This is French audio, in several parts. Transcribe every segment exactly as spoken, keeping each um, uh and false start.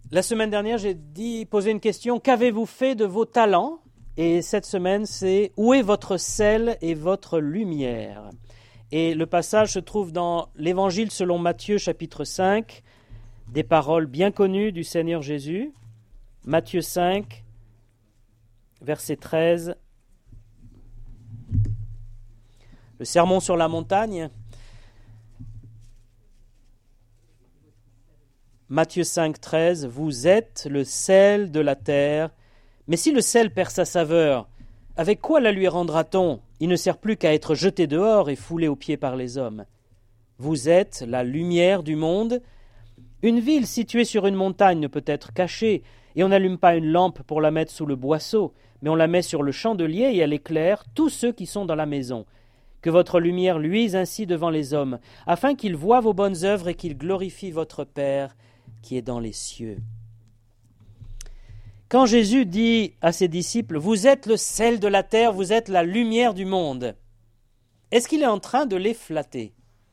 La semaine dernière, j'ai dit, posé une question, qu'avez-vous fait de vos talents? Et cette semaine, c'est où est votre sel et votre lumière? Et le passage se trouve dans l'Évangile selon Matthieu, chapitre cinq, des paroles bien connues du Seigneur Jésus. Matthieu cinq, verset treize. Le sermon sur la montagne. Matthieu cinq, treize, « Vous êtes le sel de la terre, mais si le sel perd sa saveur, avec quoi la lui rendra-t-on? Il ne sert plus qu'à être jeté dehors et foulé aux pieds par les hommes. Vous êtes la lumière du monde. Une ville située sur une montagne ne peut être cachée, et on n'allume pas une lampe pour la mettre sous le boisseau, mais on la met sur le chandelier et elle éclaire tous ceux qui sont dans la maison. Que votre lumière luise ainsi devant les hommes, afin qu'ils voient vos bonnes œuvres et qu'ils glorifient votre Père qui est dans les cieux. » Quand Jésus dit à ses disciples « Vous êtes le sel de la terre, vous êtes la lumière du monde », est-ce qu'il est en train de les flatter?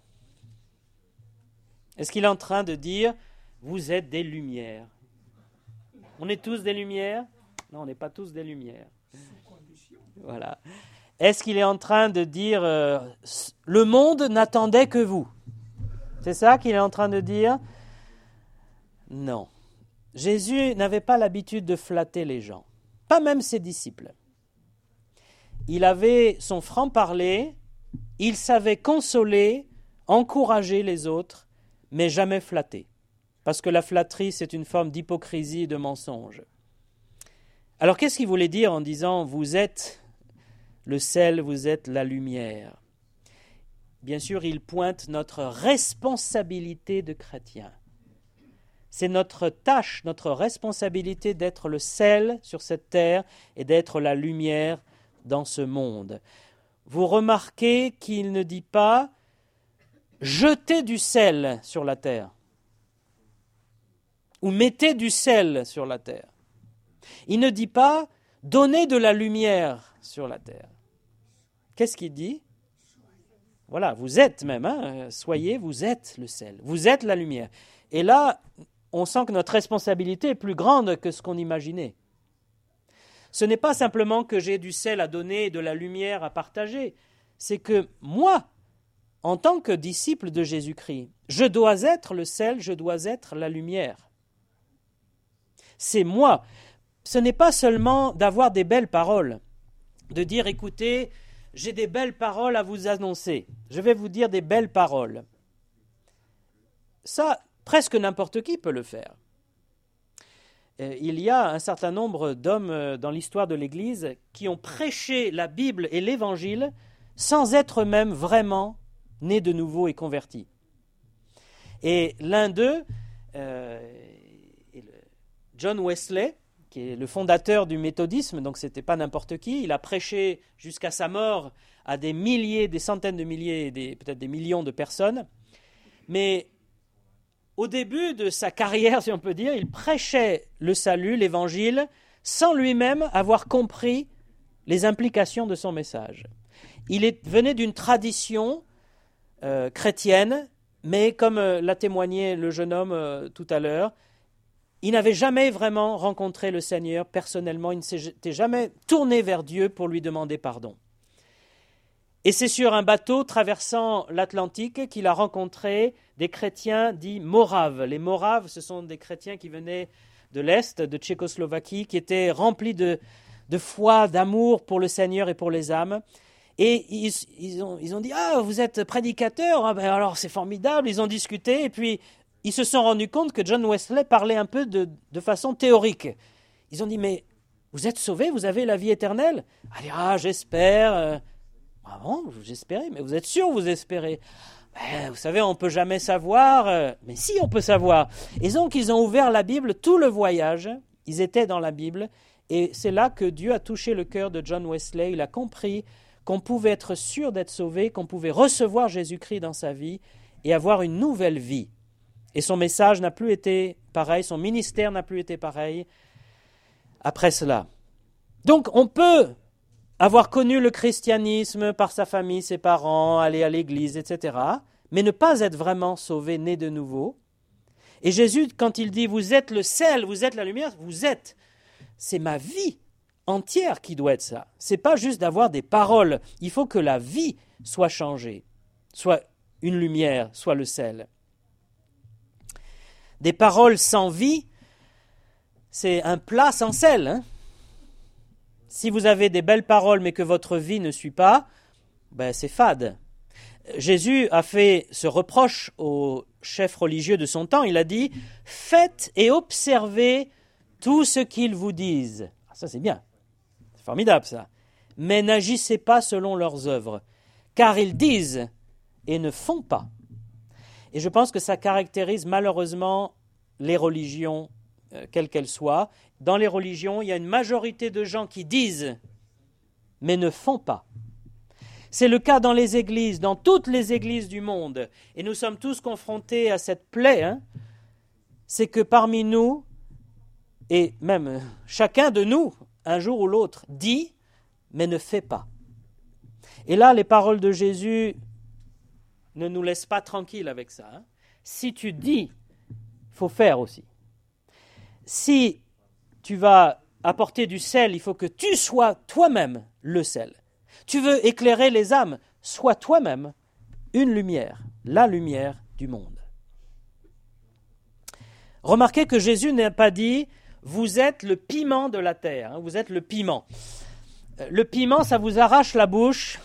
Est-ce qu'il est en train de dire « Vous êtes des lumières » ? On est tous des lumières? Non, on n'est pas tous des lumières. Voilà. Est-ce qu'il est en train de dire euh, « Le monde n'attendait que vous » ? C'est ça qu'il est en train de dire? Non. Jésus n'avait pas l'habitude de flatter les gens, pas même ses disciples. Il avait son franc-parler, il savait consoler, encourager les autres, mais jamais flatter, parce que la flatterie, c'est une forme d'hypocrisie et de mensonge. Alors qu'est-ce qu'il voulait dire en disant « Vous êtes le sel, vous êtes la lumière » ? Bien sûr, il pointe notre responsabilité de chrétien. C'est notre tâche, notre responsabilité d'être le sel sur cette terre et d'être la lumière dans ce monde. Vous remarquez qu'il ne dit pas « jetez du sel sur la terre » ou « mettez du sel sur la terre ». Il ne dit pas « donnez de la lumière sur la terre ». Qu'est-ce qu'il dit ? Voilà, vous êtes même, hein, soyez, vous êtes le sel, vous êtes la lumière. Et là, on sent que notre responsabilité est plus grande que ce qu'on imaginait. Ce n'est pas simplement que j'ai du sel à donner et de la lumière à partager, c'est que moi, en tant que disciple de Jésus-Christ, je dois être le sel, je dois être la lumière. C'est moi. Ce n'est pas seulement d'avoir des belles paroles, de dire, écoutez, j'ai des belles paroles à vous annoncer, je vais vous dire des belles paroles. Ça, presque n'importe qui peut le faire. Il y a un certain nombre d'hommes dans l'histoire de l'Église qui ont prêché la Bible et l'Évangile sans être eux-mêmes vraiment nés de nouveau et convertis. Et l'un d'eux, euh, John Wesley, qui est le fondateur du méthodisme, donc ce n'était pas n'importe qui, il a prêché jusqu'à sa mort à des milliers, des centaines de milliers, des, peut-être des millions de personnes, mais au début de sa carrière, si on peut dire, il prêchait le salut, l'évangile, sans lui-même avoir compris les implications de son message. Il est, venait d'une tradition euh, chrétienne, mais comme euh, l'a témoigné le jeune homme euh, tout à l'heure, il n'avait jamais vraiment rencontré le Seigneur personnellement, il ne s'était jamais tourné vers Dieu pour lui demander pardon. Et c'est sur un bateau traversant l'Atlantique qu'il a rencontré des chrétiens dits moraves. Les moraves, ce sont des chrétiens qui venaient de l'Est, de Tchécoslovaquie, qui étaient remplis de, de foi, d'amour pour le Seigneur et pour les âmes. Et ils, ils, ont, ils ont dit « Ah, vous êtes prédicateur, ah ben alors c'est formidable ». Ils ont discuté et puis ils se sont rendus compte que John Wesley parlait un peu de, de façon théorique. Ils ont dit « Mais vous êtes sauvés, vous avez la vie éternelle ?» Ah, j'espère. Ah bon, j'espérais, mais vous êtes sûr vous espérez? Ben, vous savez, on ne peut jamais savoir, euh, mais si on peut savoir. Et donc, ils ont ouvert la Bible, tout le voyage, ils étaient dans la Bible, et c'est là que Dieu a touché le cœur de John Wesley. Il a compris qu'on pouvait être sûr d'être sauvé, qu'on pouvait recevoir Jésus-Christ dans sa vie et avoir une nouvelle vie. Et son message n'a plus été pareil, son ministère n'a plus été pareil après cela. Donc, on peut avoir connu le christianisme par sa famille, ses parents, aller à l'église, et cetera, mais ne pas être vraiment sauvé, né de nouveau. Et Jésus, quand il dit « vous êtes le sel, vous êtes la lumière », vous êtes. C'est ma vie entière qui doit être ça. Ce n'est pas juste d'avoir des paroles. Il faut que la vie soit changée, soit une lumière, soit le sel. Des paroles sans vie, c'est un plat sans sel. Hein? Si vous avez des belles paroles mais que votre vie ne suit pas, ben c'est fade. Jésus a fait ce reproche aux chefs religieux de son temps. Il a dit « Faites et observez tout ce qu'ils vous disent. » Ça c'est bien, c'est formidable ça. Mais n'agissez pas selon leurs œuvres, car ils disent et ne font pas. Et je pense que ça caractérise malheureusement les religions, euh, quelles qu'elles soient. Dans les religions, il y a une majorité de gens qui disent, mais ne font pas. C'est le cas dans les églises, dans toutes les églises du monde. Et nous sommes tous confrontés à cette plaie. Hein. C'est que parmi nous, et même chacun de nous, un jour ou l'autre, dit, mais ne fait pas. Et là, les paroles de Jésus ne nous laissent pas tranquilles avec ça. Hein. Si tu dis, il faut faire aussi. Si tu vas apporter du sel, il faut que tu sois toi-même le sel. Tu veux éclairer les âmes, sois toi-même une lumière, la lumière du monde. Remarquez que Jésus n'a pas dit « vous êtes le piment de la terre », hein, vous êtes le piment. Le piment, ça vous arrache la bouche.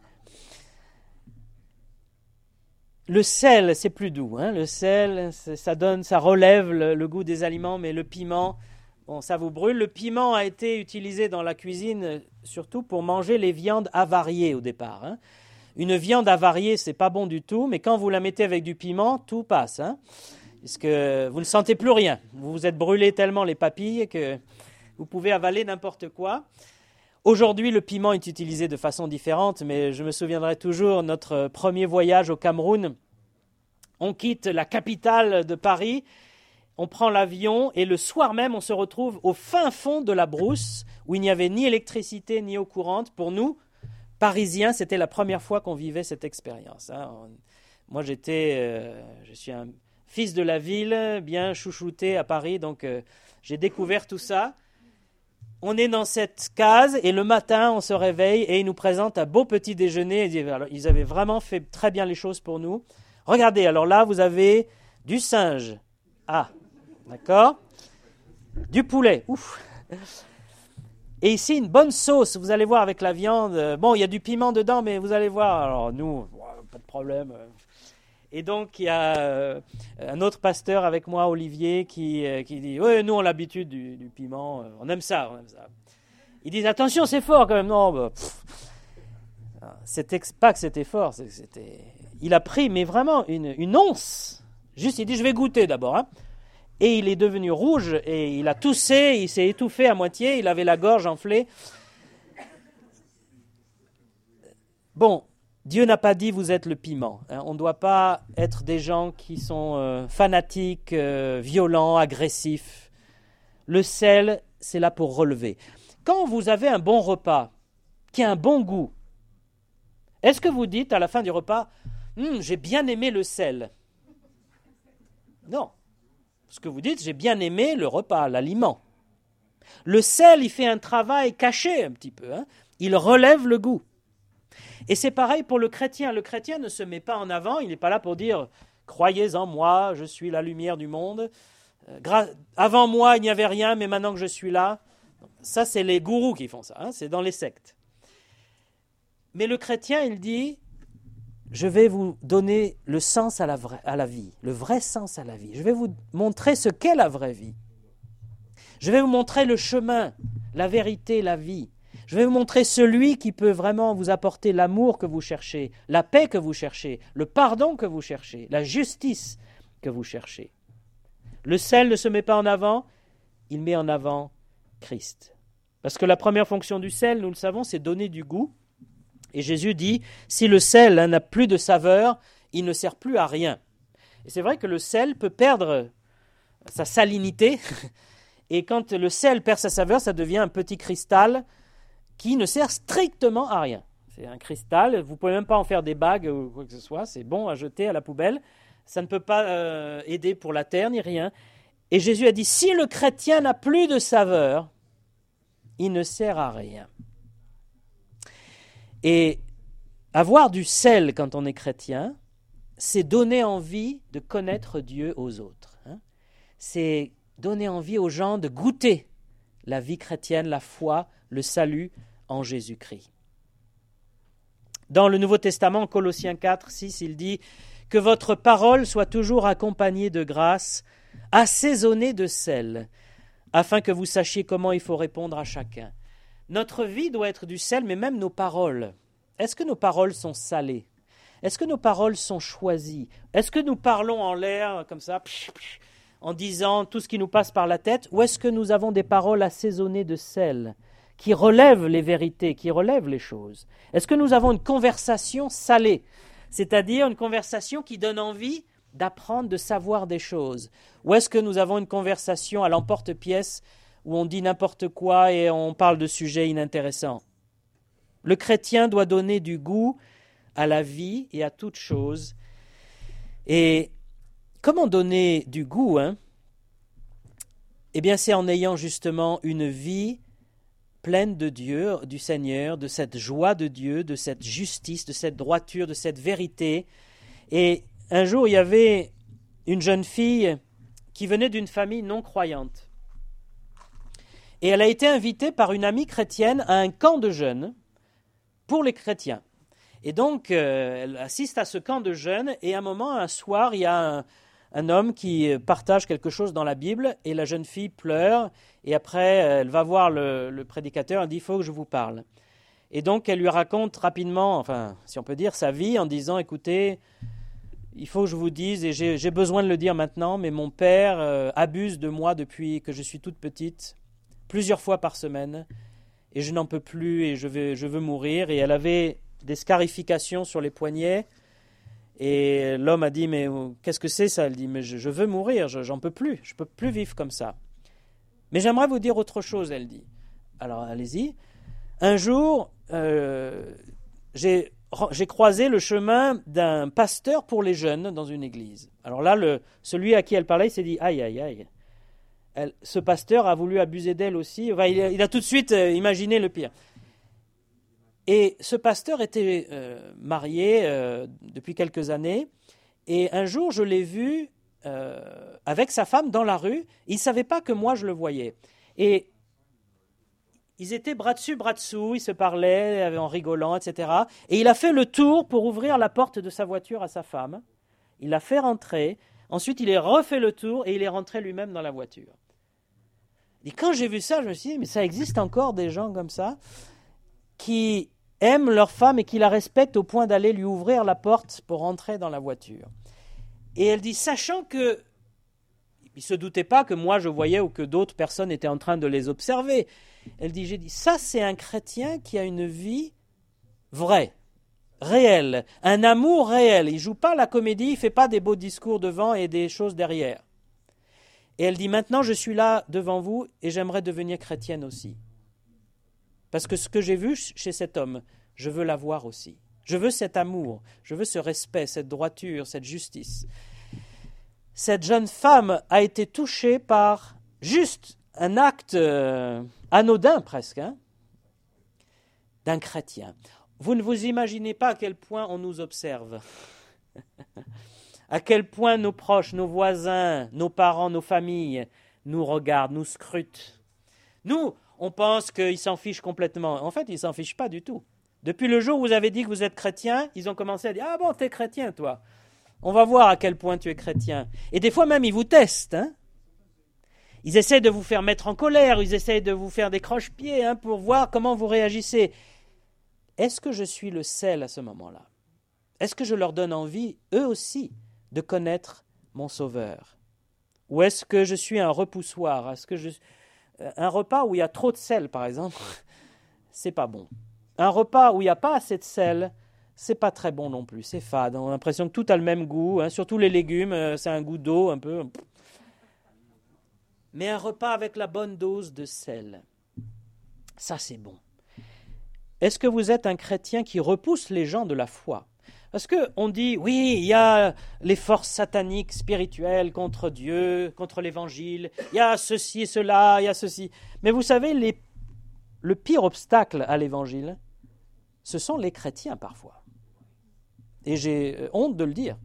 Le sel, c'est plus doux. Hein, le sel, ça donne, ça relève le, le goût des aliments, mais le piment, bon, ça vous brûle. Le piment a été utilisé dans la cuisine surtout pour manger les viandes avariées au départ. Hein. Une viande avariée, c'est pas bon du tout, mais quand vous la mettez avec du piment, tout passe. Hein, parce que vous ne sentez plus rien. Vous vous êtes brûlé tellement les papilles que vous pouvez avaler n'importe quoi. Aujourd'hui, le piment est utilisé de façon différente, mais je me souviendrai toujours notre premier voyage au Cameroun. On quitte la capitale de Paris, on prend l'avion et le soir même, on se retrouve au fin fond de la brousse où il n'y avait ni électricité ni eau courante. Pour nous, Parisiens, c'était la première fois qu'on vivait cette expérience. Hein. Moi, j'étais, euh, je suis un fils de la ville, bien chouchouté à Paris, donc euh, j'ai découvert tout ça. On est dans cette case et le matin, on se réveille et ils nous présentent un beau petit déjeuner. Ils avaient vraiment fait très bien les choses pour nous. Regardez, alors là, vous avez du singe. Ah, d'accord. Du poulet. Ouf. Et ici, une bonne sauce. Vous allez voir avec la viande. Bon, il y a du piment dedans, mais vous allez voir. Alors nous, pas de problème. Et donc, il y a euh, un autre pasteur avec moi, Olivier, qui, euh, qui dit « Oui, nous, on a l'habitude du, du piment, euh, on aime ça, on aime ça. » Ils disent « Attention, c'est fort quand même. » Non, bah, c'était pas que c'était fort. C'était... Il a pris, mais vraiment, une, une once. Juste, il dit « Je vais goûter d'abord. Hein. » Et il est devenu rouge, et il a toussé, il s'est étouffé à moitié, il avait la gorge enflée. Bon. Dieu n'a pas dit « vous êtes le piment hein. ». On ne doit pas être des gens qui sont euh, fanatiques, euh, violents, agressifs. Le sel, c'est là pour relever. Quand vous avez un bon repas, qui a un bon goût, est-ce que vous dites à la fin du repas hm, « j'ai bien aimé le sel » ? Non. Ce que vous dites « j'ai bien aimé le repas, l'aliment ». Le sel, il fait un travail caché un petit peu. Hein. Il relève le goût. Et c'est pareil pour le chrétien. Le chrétien ne se met pas en avant, il n'est pas là pour dire « Croyez en moi, je suis la lumière du monde. Gra- Avant moi, il n'y avait rien, mais maintenant que je suis là. » Ça, c'est les gourous qui font ça, hein, c'est dans les sectes. Mais le chrétien, il dit « Je vais vous donner le sens à la, vraie, à la vie, le vrai sens à la vie. Je vais vous montrer ce qu'est la vraie vie. Je vais vous montrer le chemin, la vérité, la vie. Je vais vous montrer celui qui peut vraiment vous apporter l'amour que vous cherchez, la paix que vous cherchez, le pardon que vous cherchez, la justice que vous cherchez. » Le sel ne se met pas en avant, il met en avant Christ. Parce que la première fonction du sel, nous le savons, c'est donner du goût. Et Jésus dit, si le sel hein, n'a plus de saveur, il ne sert plus à rien. Et c'est vrai que le sel peut perdre sa salinité. Et quand le sel perd sa saveur, ça devient un petit cristal qui ne sert strictement à rien. C'est un cristal, vous ne pouvez même pas en faire des bagues ou quoi que ce soit, c'est bon à jeter à la poubelle, ça ne peut pas euh, aider pour la terre ni rien. Et Jésus a dit, si le chrétien n'a plus de saveur, il ne sert à rien. Et avoir du sel quand on est chrétien, c'est donner envie de connaître Dieu aux autres. Hein. C'est donner envie aux gens de goûter la vie chrétienne, la foi, le salut en Jésus-Christ. Dans le Nouveau Testament, Colossiens quatre, six, il dit « Que votre parole soit toujours accompagnée de grâce, assaisonnée de sel, afin que vous sachiez comment il faut répondre à chacun. » Notre vie doit être du sel, mais même nos paroles. Est-ce que nos paroles sont salées? Est-ce que nos paroles sont choisies? Est-ce que nous parlons en l'air, comme ça, psh, psh, en disant tout ce qui nous passe par la tête? Ou est-ce que nous avons des paroles assaisonnées de sel, qui relèvent les vérités, qui relèvent les choses? Est-ce que nous avons une conversation salée, c'est-à-dire une conversation qui donne envie d'apprendre, de savoir des choses? Ou est-ce que nous avons une conversation à l'emporte-pièce où on dit n'importe quoi et on parle de sujets inintéressants? Le chrétien doit donner du goût à la vie et à toute chose. Et comment donner du goût, hein? Eh bien, c'est en ayant justement une vie pleine de Dieu, du Seigneur, de cette joie de Dieu, de cette justice, de cette droiture, de cette vérité. Et un jour, il y avait une jeune fille qui venait d'une famille non croyante. Et elle a été invitée par une amie chrétienne à un camp de jeunes pour les chrétiens. Et donc, euh, elle assiste à ce camp de jeunes, et à un moment, un soir, il y a un, un homme qui partage quelque chose dans la Bible, et la jeune fille pleure, et après, elle va voir le, le prédicateur, elle dit « il faut que je vous parle ». Et donc, elle lui raconte rapidement, enfin, si on peut dire, sa vie, en disant « écoutez, il faut que je vous dise, et j'ai, j'ai besoin de le dire maintenant, mais mon père euh, abuse de moi depuis que je suis toute petite, plusieurs fois par semaine, et je n'en peux plus, et je veux, je veux mourir ». Et elle avait des scarifications sur les poignets, et l'homme a dit « mais qu'est-ce que c'est ça ?» Elle dit « mais je, je veux mourir, je, j'en peux plus, je ne peux plus vivre comme ça. » « Mais j'aimerais vous dire autre chose, elle dit. Alors allez-y. Un jour, euh, j'ai, j'ai croisé le chemin d'un pasteur pour les jeunes dans une église. Alors là, le, celui à qui elle parlait, il s'est dit « aïe, aïe, aïe. » Elle, ce pasteur a voulu abuser d'elle aussi. Enfin, il, a, il a tout de suite euh, imaginé le pire. Et ce pasteur était euh, marié euh, depuis quelques années. Et un jour, je l'ai vu euh, avec sa femme dans la rue. Il ne savait pas que moi, je le voyais. Et ils étaient bras dessus, bras dessous. Ils se parlaient en rigolant, et cetera. Et il a fait le tour pour ouvrir la porte de sa voiture à sa femme. Il l'a fait rentrer. Ensuite, il a refait le tour et il est rentré lui-même dans la voiture. Et quand j'ai vu ça, je me suis dit, mais ça existe encore des gens comme ça qui aiment leur femme et qui la respectent au point d'aller lui ouvrir la porte pour rentrer dans la voiture. Et elle dit, sachant que, il ne se doutait pas que moi je voyais ou que d'autres personnes étaient en train de les observer. Elle dit, j'ai dit, ça c'est un chrétien qui a une vie vraie, réelle, un amour réel. Il ne joue pas la comédie, il ne fait pas des beaux discours devant et des choses derrière. Et elle dit, maintenant je suis là devant vous et j'aimerais devenir chrétienne aussi. Parce que ce que j'ai vu chez cet homme, je veux l'avoir aussi. Je veux cet amour, je veux ce respect, cette droiture, cette justice. Cette jeune femme a été touchée par juste un acte euh, anodin presque, hein, d'un chrétien. Vous ne vous imaginez pas à quel point on nous observe, à quel point nos proches, nos voisins, nos parents, nos familles nous regardent, nous scrutent. Nous, on pense qu'ils s'en fichent complètement. En fait, ils ne s'en fichent pas du tout. Depuis le jour où vous avez dit que vous êtes chrétien, ils ont commencé à dire « Ah bon, t'es chrétien, toi. On va voir à quel point tu es chrétien. » Et des fois même, ils vous testent. Hein. Ils essaient de vous faire mettre en colère, ils essaient de vous faire des croche-pieds hein, pour voir comment vous réagissez. Est-ce que je suis le sel à ce moment-là? Est-ce que je leur donne envie, eux aussi, de connaître mon Sauveur? Ou est-ce que je suis un repoussoir? Est-ce que je... Un repas où il y a trop de sel, par exemple, c'est pas bon. Un repas où il n'y a pas assez de sel, c'est pas très bon non plus, c'est fade. On a l'impression que tout a le même goût, hein, surtout les légumes, euh, c'est un goût d'eau un peu. Mais un repas avec la bonne dose de sel, ça c'est bon. Est-ce que vous êtes un chrétien qui repousse les gens de la foi? Parce qu'on dit, oui, il y a les forces sataniques, spirituelles contre Dieu, contre l'Évangile, il y a ceci et cela, il y a ceci. Mais vous savez, les, le pire obstacle à l'Évangile, ce sont les chrétiens parfois. Et j'ai honte de le dire.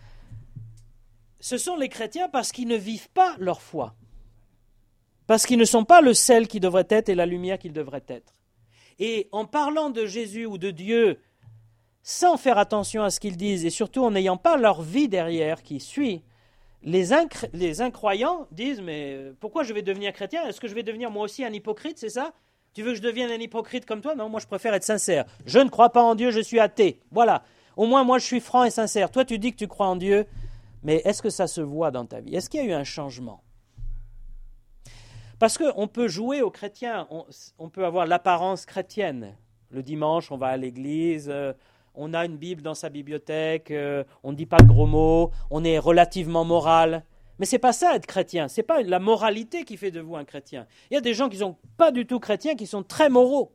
Ce sont les chrétiens parce qu'ils ne vivent pas leur foi. Parce qu'ils ne sont pas le sel qui devrait être et la lumière qu'ils devraient être. Et en parlant de Jésus ou de Dieu, sans faire attention à ce qu'ils disent, et surtout en n'ayant pas leur vie derrière qui suit, les, incr- les incroyants disent, mais pourquoi je vais devenir chrétien? Est-ce que je vais devenir moi aussi un hypocrite, c'est ça? Tu veux que je devienne un hypocrite comme toi? Non, moi je préfère être sincère. Je ne crois pas en Dieu, je suis athée. Voilà. Au moins moi je suis franc et sincère. Toi tu dis que tu crois en Dieu, mais est-ce que ça se voit dans ta vie? Est-ce qu'il y a eu un changement? Parce qu'on peut jouer aux chrétiens, on, on peut avoir l'apparence chrétienne. Le dimanche, on va à l'église, euh, on a une Bible dans sa bibliothèque, euh, on ne dit pas de gros mots, on est relativement moral. Mais ce n'est pas ça être chrétien, ce n'est pas la moralité qui fait de vous un chrétien. Il y a des gens qui ne sont pas du tout chrétiens, qui sont très moraux.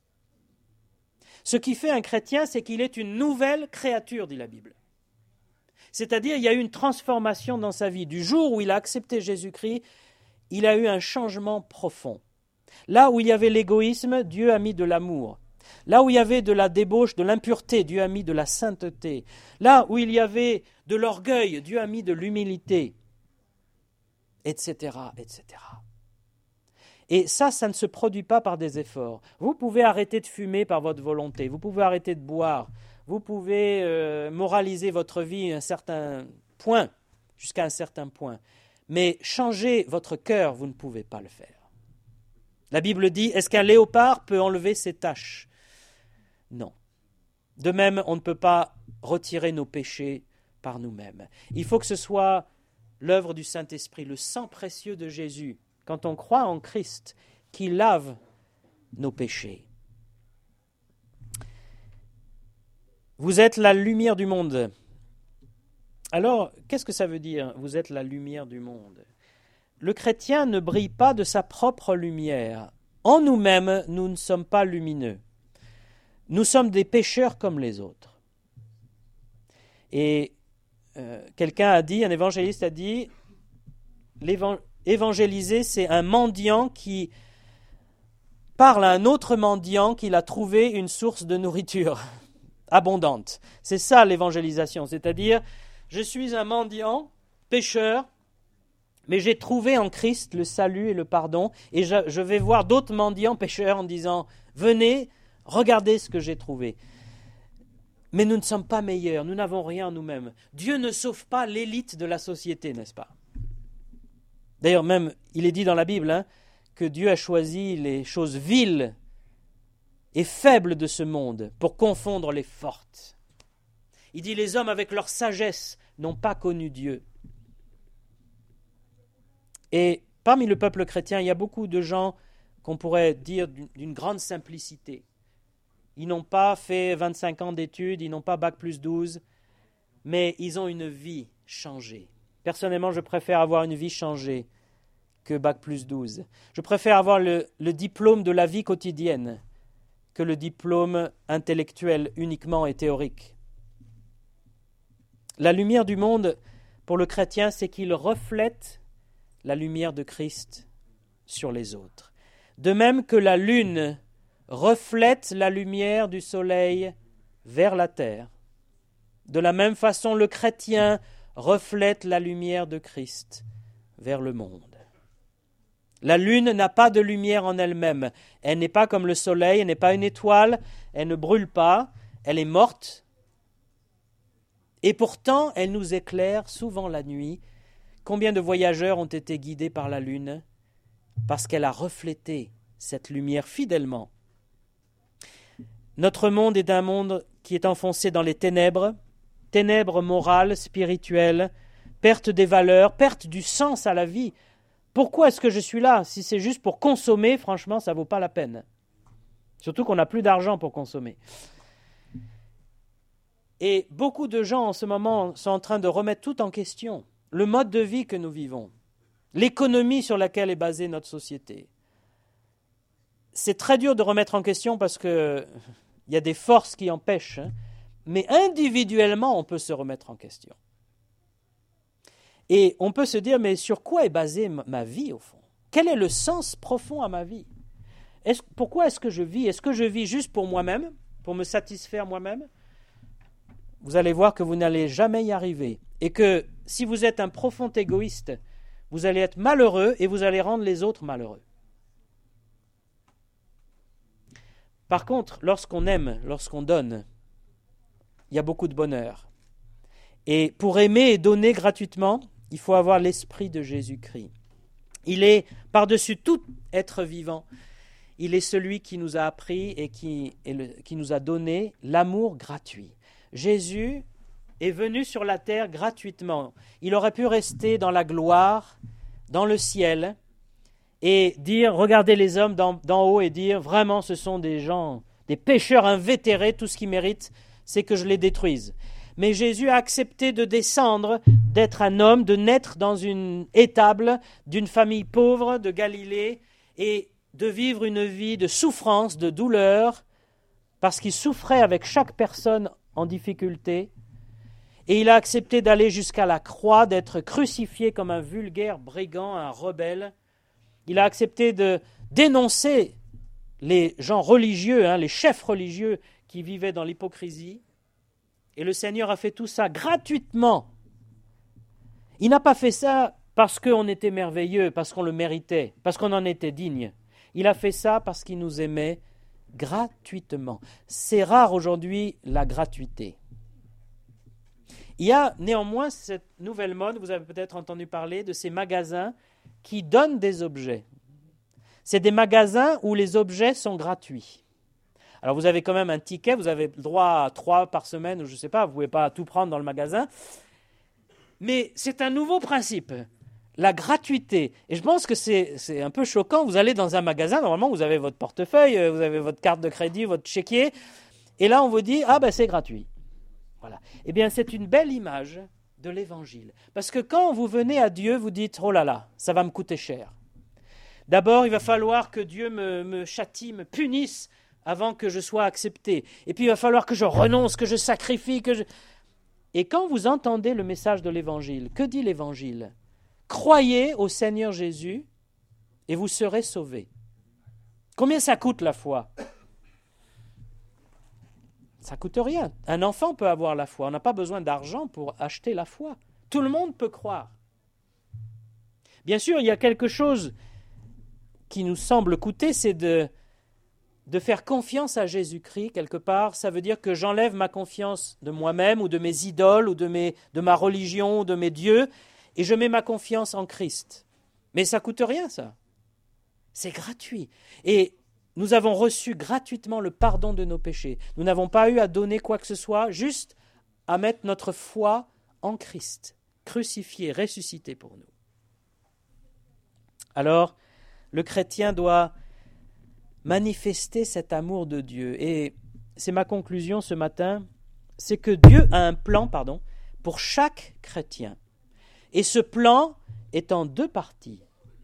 Ce qui fait un chrétien, c'est qu'il est une nouvelle créature, dit la Bible. C'est-à-dire, il y a eu une transformation dans sa vie. Du jour où il a accepté Jésus-Christ, il a eu un changement profond. Là où il y avait l'égoïsme, Dieu a mis de l'amour. Là où il y avait de la débauche, de l'impureté, Dieu a mis de la sainteté. Là où il y avait de l'orgueil, Dieu a mis de l'humilité, et cetera, et cetera. Et ça, ça ne se produit pas par des efforts. Vous pouvez arrêter de fumer par votre volonté, vous pouvez arrêter de boire, vous pouvez euh, moraliser votre vie à un certain point, jusqu'à un certain point. Mais changer votre cœur, vous ne pouvez pas le faire. La Bible dit, est-ce qu'un léopard peut enlever ses taches? Non. De même, on ne peut pas retirer nos péchés par nous-mêmes. Il faut que ce soit l'œuvre du Saint-Esprit, le sang précieux de Jésus, quand on croit en Christ, qui lave nos péchés. Vous êtes la lumière du monde. Alors, qu'est-ce que ça veut dire, vous êtes la lumière du monde? Le chrétien ne brille pas de sa propre lumière. En nous-mêmes, nous ne sommes pas lumineux. Nous sommes des pécheurs comme les autres. Et euh, quelqu'un a dit, un évangéliste a dit, évangéliser, c'est un mendiant qui parle à un autre mendiant qu'il a trouvé une source de nourriture abondante. C'est ça l'évangélisation, c'est-à-dire, je suis un mendiant, pécheur, mais j'ai trouvé en Christ le salut et le pardon, et je, je vais voir d'autres mendiants pécheurs en disant, venez, regardez ce que j'ai trouvé. Mais nous ne sommes pas meilleurs, nous n'avons rien en nous-mêmes. Dieu ne sauve pas l'élite de la société, n'est-ce pas? D'ailleurs, même, il est dit dans la Bible hein, que Dieu a choisi les choses viles et faibles de ce monde pour confondre les fortes. Il dit, les hommes avec leur sagesse n'ont pas connu Dieu. Et parmi le peuple chrétien, il y a beaucoup de gens qu'on pourrait dire d'une, d'une grande simplicité. Ils n'ont pas fait vingt-cinq ans d'études, ils n'ont pas bac plus douze, mais ils ont une vie changée. Personnellement, je préfère avoir une vie changée que bac plus douze. Je préfère avoir le, le diplôme de la vie quotidienne que le diplôme intellectuel uniquement et théorique. La lumière du monde, pour le chrétien, c'est qu'il reflète la lumière de Christ sur les autres. De même que la lune reflète la lumière du soleil vers la terre, de la même façon le chrétien reflète la lumière de Christ vers le monde. La lune n'a pas de lumière en elle-même. Elle n'est pas comme le soleil, elle n'est pas une étoile, elle ne brûle pas, elle est morte. Et pourtant, elle nous éclaire souvent la nuit. Combien de voyageurs ont été guidés par la lune parce qu'elle a reflété cette lumière fidèlement. Notre monde est un monde qui est enfoncé dans les ténèbres, ténèbres morales, spirituelles, perte des valeurs, perte du sens à la vie. Pourquoi est-ce que je suis là? Si c'est juste pour consommer, franchement, ça ne vaut pas la peine. Surtout qu'on n'a plus d'argent pour consommer. Et beaucoup de gens en ce moment sont en train de remettre tout en question. Le mode de vie que nous vivons, l'économie sur laquelle est basée notre société. C'est très dur de remettre en question parce qu'il y a des forces qui empêchent, hein, mais individuellement, on peut se remettre en question. Et on peut se dire, mais sur quoi est basée ma vie au fond? Quel est le sens profond à ma vie? Est-ce, pourquoi est-ce que je vis? Est-ce que je vis juste pour moi-même, pour me satisfaire moi-même? Vous allez voir que vous n'allez jamais y arriver. Et que si vous êtes un profond égoïste, vous allez être malheureux et vous allez rendre les autres malheureux. Par contre, lorsqu'on aime, lorsqu'on donne, il y a beaucoup de bonheur. Et pour aimer et donner gratuitement, il faut avoir l'esprit de Jésus-Christ. Il est par-dessus tout être vivant. Il est celui qui nous a appris et qui, et le, qui nous a donné l'amour gratuit. Jésus est venu sur la terre gratuitement. Il aurait pu rester dans la gloire, dans le ciel, et dire, regardez les hommes d'en, d'en haut et dire, vraiment ce sont des gens, des pécheurs invétérés, tout ce qu'ils méritent, c'est que je les détruise. Mais Jésus a accepté de descendre, d'être un homme, de naître dans une étable d'une famille pauvre de Galilée et de vivre une vie de souffrance, de douleur, parce qu'il souffrait avec chaque personne en difficulté. Et il a accepté d'aller jusqu'à la croix, d'être crucifié comme un vulgaire brigand, un rebelle. Il a accepté de dénoncer les gens religieux, hein, les chefs religieux qui vivaient dans l'hypocrisie. Et le Seigneur a fait tout ça gratuitement. Il n'a pas fait ça parce qu'on était merveilleux, parce qu'on le méritait, parce qu'on en était digne. Il a fait ça parce qu'il nous aimait gratuitement. C'est rare aujourd'hui la gratuité. Il y a néanmoins cette nouvelle mode, vous avez peut-être entendu parler de ces magasins qui donnent des objets. C'est des magasins où les objets sont gratuits. Alors vous avez quand même un ticket, vous avez le droit à trois par semaine, ou je ne sais pas, vous ne pouvez pas tout prendre dans le magasin. Mais c'est un nouveau principe, la gratuité. Et je pense que c'est, c'est un peu choquant, vous allez dans un magasin, normalement vous avez votre portefeuille, vous avez votre carte de crédit, votre chéquier, et là on vous dit, ah ben c'est gratuit. Voilà. Eh bien c'est une belle image de l'Évangile. Parce que quand vous venez à Dieu, vous dites, oh là là, ça va me coûter cher. D'abord, il va falloir que Dieu me, me châtie, me punisse, avant que je sois accepté. Et puis il va falloir que je renonce, que je sacrifie, que je... Et quand vous entendez le message de l'Évangile, que dit l'Évangile? Croyez au Seigneur Jésus et vous serez sauvés. Combien ça coûte la foi? Ça coûte rien. Un enfant peut avoir la foi. On n'a pas besoin d'argent pour acheter la foi. Tout le monde peut croire. Bien sûr, il y a quelque chose qui nous semble coûter, c'est de... de faire confiance à Jésus-Christ, quelque part. Ça veut dire que j'enlève ma confiance de moi-même ou de mes idoles ou de, mes, de ma religion ou de mes dieux et je mets ma confiance en Christ. Mais ça ne coûte rien, ça. C'est gratuit. Et nous avons reçu gratuitement le pardon de nos péchés. Nous n'avons pas eu à donner quoi que ce soit, juste à mettre notre foi en Christ, crucifié, ressuscité pour nous. Alors, le chrétien doit manifester cet amour de Dieu. Et c'est ma conclusion ce matin, c'est que Dieu a un plan, pardon, pour chaque chrétien. Et ce plan est en deux parties.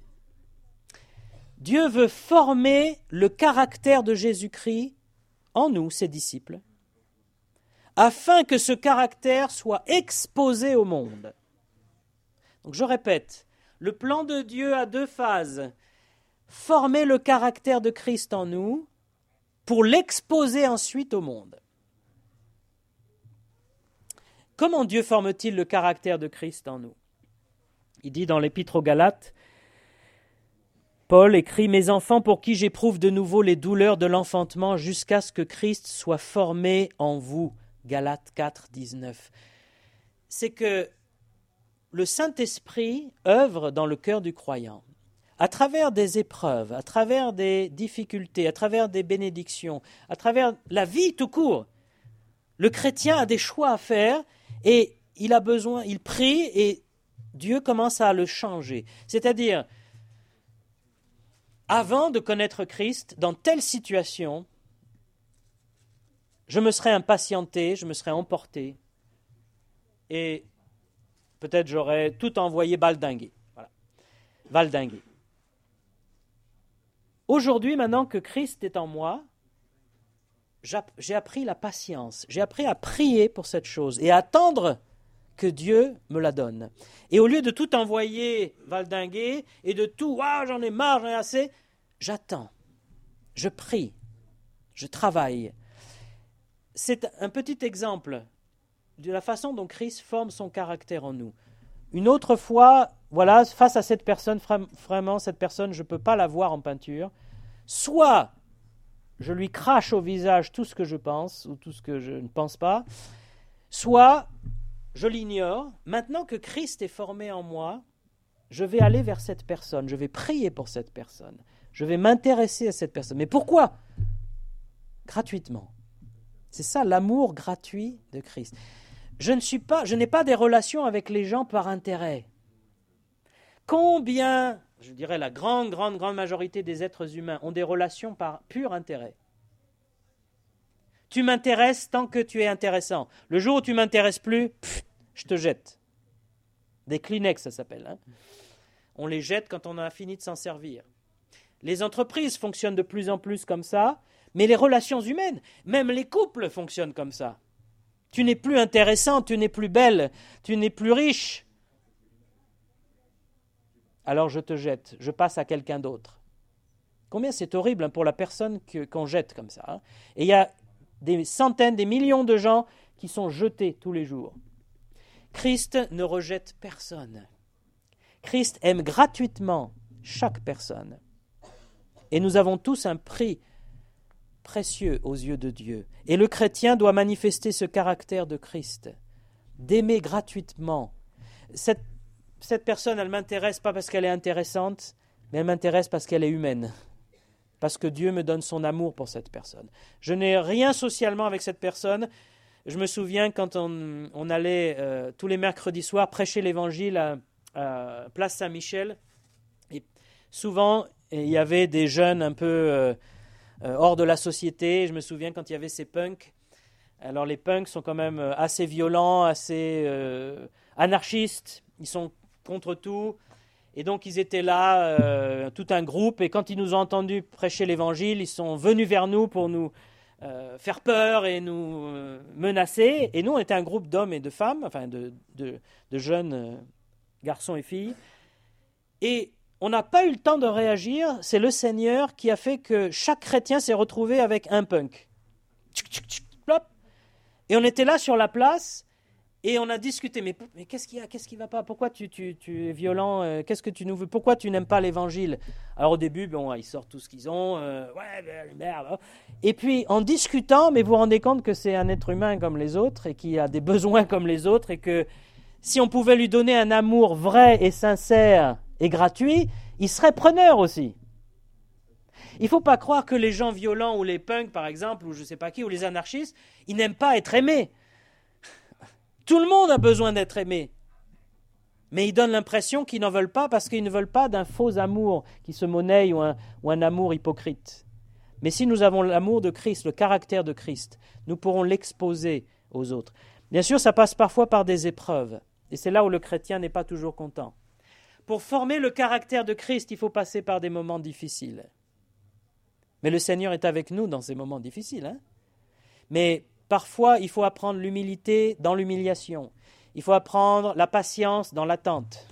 Dieu veut former le caractère de Jésus-Christ en nous, ses disciples, afin que ce caractère soit exposé au monde. Donc je répète, le plan de Dieu a deux phases. Former le caractère de Christ en nous pour l'exposer ensuite au monde. Comment Dieu forme-t-il le caractère de Christ en nous? Il dit dans l'Épître aux Galates, Paul écrit « Mes enfants, pour qui j'éprouve de nouveau les douleurs de l'enfantement jusqu'à ce que Christ soit formé en vous. » Galates quatre, dix-neuf. C'est que le Saint-Esprit œuvre dans le cœur du croyant. À travers des épreuves, à travers des difficultés, à travers des bénédictions, à travers la vie tout court, le chrétien a des choix à faire et il a besoin, il prie et Dieu commence à le changer. C'est-à-dire, avant de connaître Christ, dans telle situation, je me serais impatienté, je me serais emporté et peut-être j'aurais tout envoyé valdinguer. Voilà. Valdinguer. Aujourd'hui, maintenant que Christ est en moi, j'ai appris la patience, j'ai appris à prier pour cette chose et à attendre que Dieu me la donne. Et au lieu de tout envoyer valdinguer et de tout, ah, j'en ai marre, j'en ai assez, j'attends, je prie, je travaille. C'est un petit exemple de la façon dont Christ forme son caractère en nous. Une autre fois, voilà, face à cette personne, vraiment, cette personne, je ne peux pas la voir en peinture, soit je lui crache au visage tout ce que je pense ou tout ce que je ne pense pas, soit je l'ignore. Maintenant que Christ est formé en moi, je vais aller vers cette personne, je vais prier pour cette personne, je vais m'intéresser à cette personne. Mais pourquoi ? Gratuitement. C'est ça l'amour gratuit de Christ. Je ne suis pas, je n'ai pas des relations avec les gens par intérêt. Combien, je dirais la grande, grande, grande majorité des êtres humains ont des relations par pur intérêt. Tu m'intéresses tant que tu es intéressant. Le jour où tu ne m'intéresses plus, pff, je te jette. Des Kleenex, ça s'appelle. Hein. On les jette quand on a fini de s'en servir. Les entreprises fonctionnent de plus en plus comme ça, mais les relations humaines, même les couples fonctionnent comme ça. Tu n'es plus intéressant, tu n'es plus belle, tu n'es plus riche. Alors je te jette, je passe à quelqu'un d'autre. Combien c'est horrible hein, pour la personne que, qu'on jette comme ça. Hein. Et il y a des centaines, des millions de gens qui sont jetés tous les jours. Christ ne rejette personne. Christ aime gratuitement chaque personne. Et nous avons tous un prix précieux aux yeux de Dieu. Et le chrétien doit manifester ce caractère de Christ, d'aimer gratuitement. Cette, cette personne, elle ne m'intéresse pas parce qu'elle est intéressante, mais elle m'intéresse parce qu'elle est humaine, parce que Dieu me donne son amour pour cette personne. Je n'ai rien socialement avec cette personne. Je me souviens quand on, on allait euh, tous les mercredis soirs prêcher l'évangile à, à Place Saint-Michel, et souvent il y avait des jeunes un peu... Euh, Euh, hors de la société. Je me souviens quand il y avait ces punks. Alors les punks sont quand même assez violents, assez euh, anarchistes. Ils sont contre tout. Et donc ils étaient là, euh, tout un groupe. Et quand ils nous ont entendus prêcher l'évangile, ils sont venus vers nous pour nous euh, faire peur et nous euh, menacer. Et nous, on était un groupe d'hommes et de femmes, enfin de, de, de jeunes euh, garçons et filles. Et on n'a pas eu le temps de réagir, c'est le Seigneur qui a fait que chaque chrétien s'est retrouvé avec un punk. Et on était là sur la place et on a discuté. Mais, mais qu'est-ce qu'il y a ? Qu'est-ce qui ne va pas ? Pourquoi tu, tu, tu es violent ? Qu'est-ce que tu nous veux ? Pourquoi tu n'aimes pas l'évangile ? Alors au début, bon, ils sortent tout ce qu'ils ont. Euh, ouais, merde. Et puis en discutant, mais vous vous rendez compte que c'est un être humain comme les autres et qui a des besoins comme les autres et que si on pouvait lui donner un amour vrai et sincère et gratuit, il serait preneur aussi. Il ne faut pas croire que les gens violents ou les punks, par exemple, ou je ne sais pas qui, ou les anarchistes, ils n'aiment pas être aimés. Tout le monde a besoin d'être aimé. Mais ils donnent l'impression qu'ils n'en veulent pas parce qu'ils ne veulent pas d'un faux amour qui se monnaie ou un, ou un amour hypocrite. Mais si nous avons l'amour de Christ, le caractère de Christ, nous pourrons l'exposer aux autres. Bien sûr, ça passe parfois par des épreuves. Et c'est là où le chrétien n'est pas toujours content. Pour former le caractère de Christ, il faut passer par des moments difficiles. Mais le Seigneur est avec nous dans ces moments difficiles. Hein? Mais parfois, il faut apprendre l'humilité dans l'humiliation. Il faut apprendre la patience dans l'attente.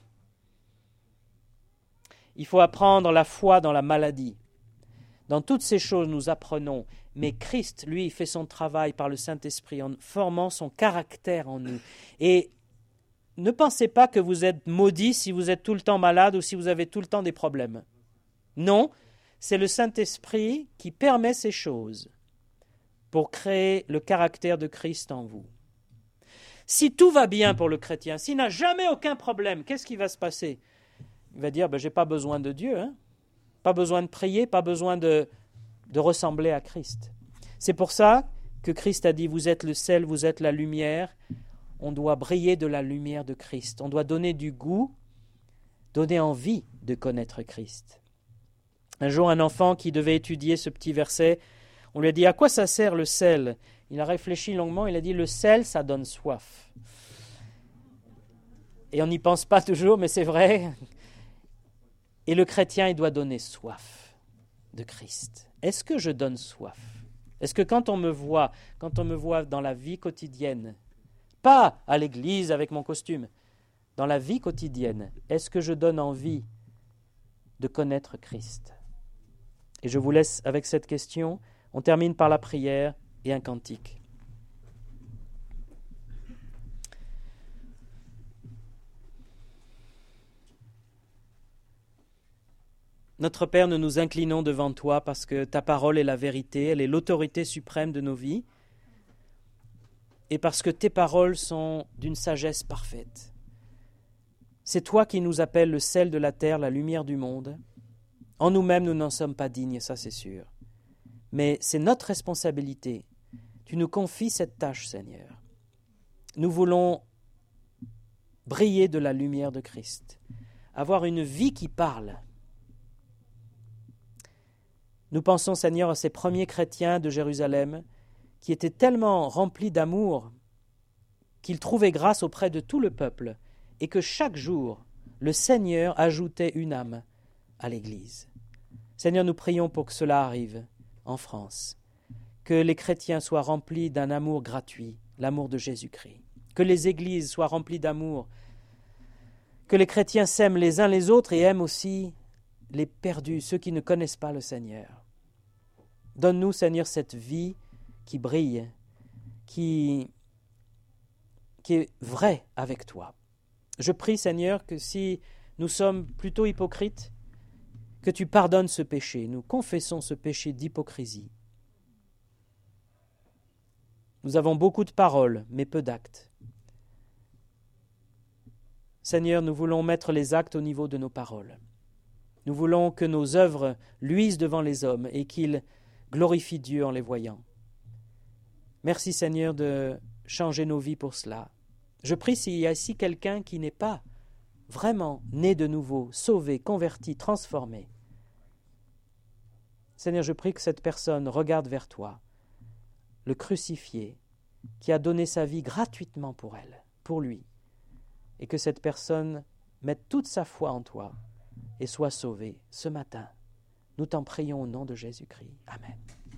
Il faut apprendre la foi dans la maladie. Dans toutes ces choses, nous apprenons. Mais Christ, lui, fait son travail par le Saint-Esprit en formant son caractère en nous. Et ne pensez pas que vous êtes maudit si vous êtes tout le temps malade ou si vous avez tout le temps des problèmes. Non, c'est le Saint-Esprit qui permet ces choses pour créer le caractère de Christ en vous. Si tout va bien pour le chrétien, s'il n'a jamais aucun problème, qu'est-ce qui va se passer ? Il va dire, ben, je n'ai pas besoin de Dieu, hein ? Pas besoin de prier, pas besoin de, de ressembler à Christ. C'est pour ça que Christ a dit, vous êtes le sel, vous êtes la lumière. On doit briller de la lumière de Christ. On doit donner du goût, donner envie de connaître Christ. Un jour, un enfant qui devait étudier ce petit verset, on lui a dit « À quoi ça sert le sel ?» Il a réfléchi longuement, il a dit « Le sel, ça donne soif. » Et on n'y pense pas toujours, mais c'est vrai. Et le chrétien, il doit donner soif de Christ. Est-ce que je donne soif ? Est-ce que quand on me voit, quand on me voit dans la vie quotidienne, pas à l'église avec mon costume, dans la vie quotidienne, est-ce que je donne envie de connaître Christ? Et je vous laisse avec cette question. On termine par la prière et un cantique. Notre Père, nous nous inclinons devant toi parce que ta parole est la vérité, elle est l'autorité suprême de nos vies, et parce que tes paroles sont d'une sagesse parfaite. C'est toi qui nous appelles le sel de la terre, la lumière du monde. En nous-mêmes, nous n'en sommes pas dignes, ça c'est sûr. Mais c'est notre responsabilité. Tu nous confies cette tâche, Seigneur. Nous voulons briller de la lumière de Christ, avoir une vie qui parle. Nous pensons, Seigneur, à ces premiers chrétiens de Jérusalem qui étaient tellement remplis d'amour qu'ils trouvaient grâce auprès de tout le peuple et que chaque jour, le Seigneur ajoutait une âme à l'Église. Seigneur, nous prions pour que cela arrive en France, que les chrétiens soient remplis d'un amour gratuit, l'amour de Jésus-Christ, que les églises soient remplies d'amour, que les chrétiens s'aiment les uns les autres et aiment aussi les perdus, ceux qui ne connaissent pas le Seigneur. Donne-nous, Seigneur, cette vie qui brille, qui, qui est vraie avec toi. Je prie, Seigneur, que si nous sommes plutôt hypocrites, que tu pardonnes ce péché. Nous confessons ce péché d'hypocrisie. Nous avons beaucoup de paroles, mais peu d'actes. Seigneur, nous voulons mettre les actes au niveau de nos paroles. Nous voulons que nos œuvres luisent devant les hommes et qu'ils glorifient Dieu en les voyant. Merci, Seigneur, de changer nos vies pour cela. Je prie s'il y a ici quelqu'un qui n'est pas vraiment né de nouveau, sauvé, converti, transformé. Seigneur, je prie que cette personne regarde vers toi, le crucifié, qui a donné sa vie gratuitement pour elle, pour lui, et que cette personne mette toute sa foi en toi et soit sauvée ce matin. Nous t'en prions au nom de Jésus-Christ. Amen.